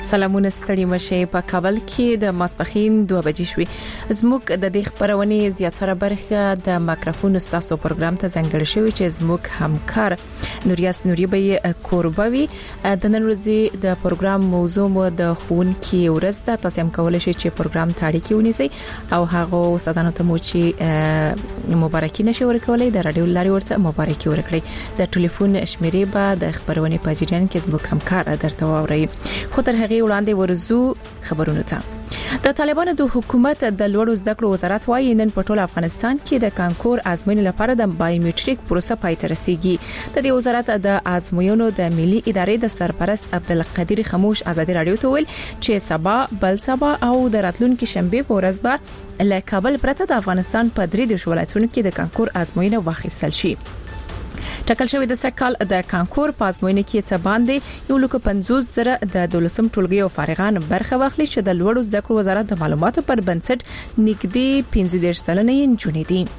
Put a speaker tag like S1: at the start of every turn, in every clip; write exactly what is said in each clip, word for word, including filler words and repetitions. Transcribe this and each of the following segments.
S1: سلامونه ستړي مشه په کابل کې د ماسپخین دوه بجې شوې زموږ د دې خبرونه زیاتره برخه د مایکروفون ستاسو پروګرام ته ځانګړی شوی چې زموږ همکار نوریاس نوری به کوربوي د نن ورځې د پروګرام موضوع مو د خون کې ورسته تاسو هم کولای شئ چې پروګرام تاړي کې ونیسئ او هغه استادانو ته مو چې مبارکي نشي ورکولای د رادیو لاري ورته مبارکي ورکړي د ټلیفون شمیرې به د خبرونه په جریان کې زموږ همکار درته واوري خو تر هغه وړاندې ورزو خبرونه ته د طالبانو د حکومت د لوړو زده کړو وزارت وايي نن په ټول افغانستان کې د کانکور ازموینې لپاره د بایومټریک پروسه پای ته رسیدي د دې وزارت د ازموینو د ملي ادارې د سرپرست عبدالقدیر خموش ازادي رادیو ته ویل چې سبا بل سبا او د راتلونکو شنبه په ورځ به له کابل پرته د افغانستان په درې د ولایتونو کې د کانکور ازموینه واخیستل شي ټاکل شوی د سکهال د کانکور پازموینه کې څه باندې یو لکه پنځوس زره د دولسم ټولګي او فارغان برخه واخلي چې د لوړو زده کړو وزارت د معلوماتو پر بنسټ نږدې پنځه دېرش سلنه نجونې دي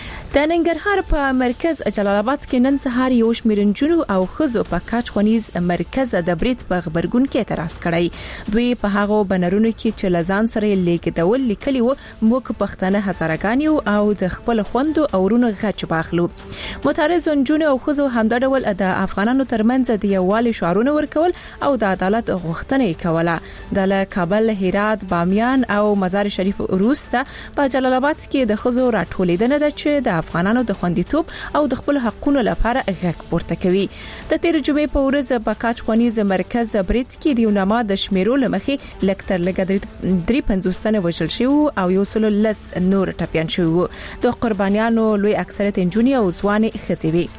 S1: د ننګرهار په مرکز جلال آباد کې نن سهار یو شمېر نجونو او ښځو په کاچ خونیز مرکز د بریټ په خبرګون کې اعتراض کړی دوی په هغه بنرونو کې چې لزان سره لیکدول لیکلي وو موږ پښتنه هزارګانیو او د خپل خوندو او ورونو غچ باخلو متعرض نجونو او ښځو همدا ډول د افغانانو ترمنځ د یووالي شعارونه ورکول او د عدالت غوښتنه کوله د کابل هرات بامیان او مزار شریف وروسته په جلال آباد کې د ښځو راټولیدنه ده چې د افغانانو د خوندیتوب او د خپل حقوقو لپاره غږ پورته کوي د تیر جمعې په ورځ په کاچ خونیز مرکز بریټ کې د یوناما د شمیرو لمخې لکتر لګ درې پنځوس تنه وژل شو او یو سل لس نور ټپيان شو د قربانیانو لوی اکثریت انجونی او ځوان خزيوي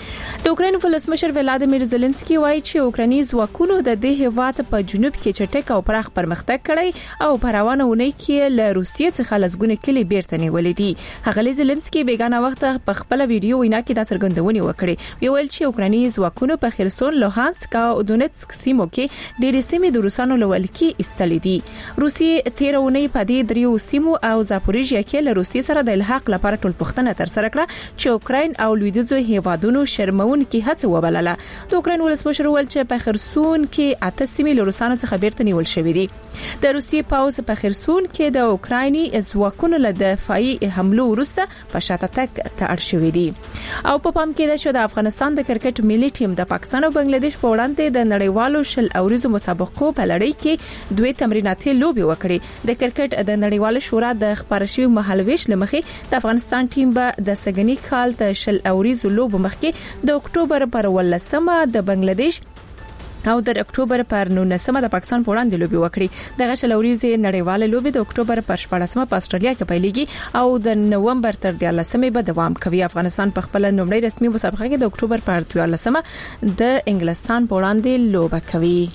S1: د اوکرين ولسمشر ولادیمیر زيلنسکي وایي چې اوکراني ځواکونو د دې هیواد په جنوب کې چټک او پراخ پرمختګ کړی او په روانه ونی کې له روسیې څخه لزګونه کلی بیرته نیولې دي هغه زيلنسکي بیگانه وخت په خپل ویډیو وینا کې دا څرګندونه وکړه ویل چې اوکراني ځواکونو په خرسون لوهانسک او دونیتسک سیمو کې ډېرې سیمې د روسانو لول کې استلې دي روسیې تیرونی په دې دریو سیمو او زاپوریژیا کې له روسیې سره د الحاق لپاره ټول پښتنه تر سره کړه چې اوکرين او لویدیځو هیوادونو شرمون کې هڅه وبلله د اوکرين ولسمشر ول چې په خرسون کې اته سیمې له روسانو څخه بیرته نیول شوې دي د روسیې پاوز په خرسون کې د اوکرایني ځواکونو له دفاعي حملو وروسته په شاته تک ته اړ شوې دي او په پام کې ده چې د افغانستان د کرکټ ملي ټیم د پاکستان او بنگلاديش په وړاندې د نړیوالو شل اوریزو مسابقو په لړۍ کې دوه تمریناتي لوبي وکړي د کرکټ د نړیوالو شورا د خبرشوي مهالويش لمخې د افغانستان ټیم به د سګنی کال د شل اوریزو لوب مخکې د اکتوبر پر ولسمه د بنگلاديش او د اکتوبر پر نولسمه د پاکستان په وړاندې لوبي وکړي د غشل اوریزې نړیواله لوبي د اکتوبر پر شپږمه په استرالیا کې پیلېږي او د نومبر تر دیارلسمه به دوام کوي افغانستان په خپل نومړی رسمي مسابقه کې د اکتوبر پر دیارلسمه د انګلستان په وړاندې لوبه کوي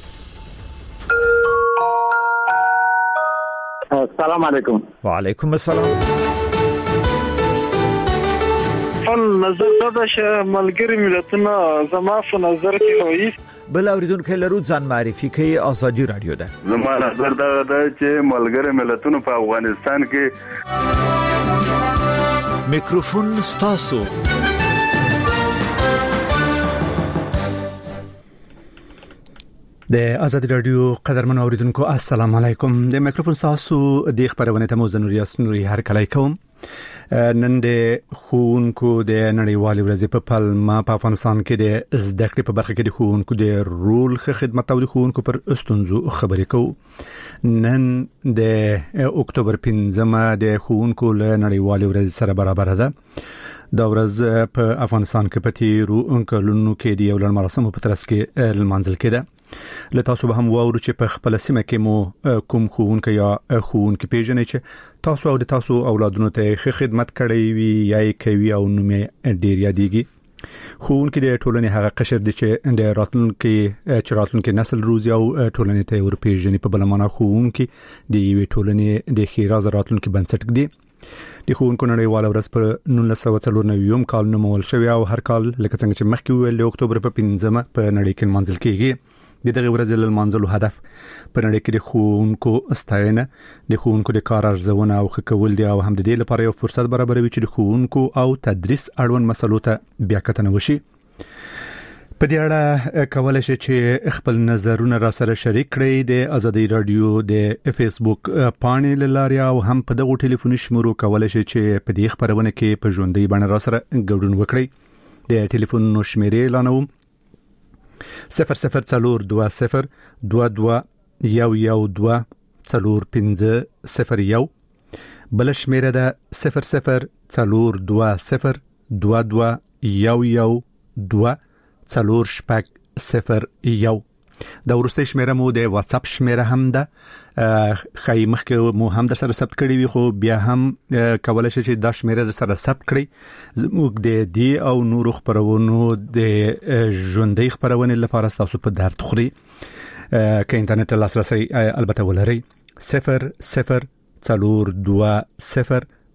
S2: السلام علیکم
S3: وعلیکم السلام
S4: خپل نظر دا چې ملګری ملتونه زما په نظر کې وایي
S3: بل اوریدونکو لرو ځان معرفي کوي ازادي رادیو ده
S5: زما نظر دا ده چې ملګری ملتونه په افغانستان کې
S3: میکروفون ستاسو د ازادي رادیو قدرمن اوریدونکو السلام علیکم د میکروفون تاسو د خبرونه ته موزن ریاست نوري هر کله کوم نن د خونکو د نړیوال ورځې په پلمه په افغانستان کې د زده کړې په برخه کې د خونکو د رول خدمت او د خونکو پر استونزو خبرې کوو نن د اکتوبر پنځمه د خونکو له نړیوال ورځې سره برابر ده دا ورځ په افغانستان کې په تیرو انکلونو کې د یو لړ مراسمو په ترڅ کې لمانځل کېده له تاسو به هم واورو چې په خپل سیمه کې مو کوم خوونکو یا خوونکو پیژنې چې تاسو او د تاسو اولادونو ته ښه خدمت کړی وي یا کوي او نومې ډیر یادېږي خوونکو د ټولنې هغه قشر دي چې د راتلونکو چې راتلونکو نسل روزي او ټولنې ته ور پیژنې په بل معنا خوونکو د یوې ټولنې د خیراز راتلونکو بنسټ دي د خوونکو نړیواله ورځ په نولس سوه څلور نوي کال نومول شوی او هر کال لکه څنګه چې مخکې ویل د اکتوبر په پنځمه په نړۍ کې منځل کېږي د دغه ورځې له منځلو هدف په نړۍ کې د خوونکو ستاینه د خوونکو د کار ارزونه او خکول دی او هم د دې لپاره یو فرصت برابروي چې د خوونکو او تدریس اړوند مسلو ته بیا کتنه وشي په دې اړه کولای شئ چې خپل نظرونه را سره شریک کړئ د ازادي رادیو د فیسبوک پاڼې لاري او هم په دغه ټلیفوني شمارو کولای شئ چې په دې خبرونه کې په ژوندۍ باندې را سره ګډون وکړئ د ټلیفون نو شمیرې اعلانوم صفر صفر څلور دوه صفر دوه دوه یو یو دوه څلور پنځه صفر یو بل شمیره ده صفر صفر څلور دوه صفر دوه دوه یو یو دوه څلور شپږ صفر یو دا ورسته شمیره مو د واتس اپ شمیره هم ده خای مخکې مو هم در سره ثبت کړی وي خو بیا هم کولای شئ چې دا شمیره در سره ثبت کړئ زموږ د دی او نور خبرونو د ژوندۍ خبرونه لپاره تاسو په درد خوري که انټرنیټ لاسرسي البته ولرئ صفر صفر څلور دوه صفر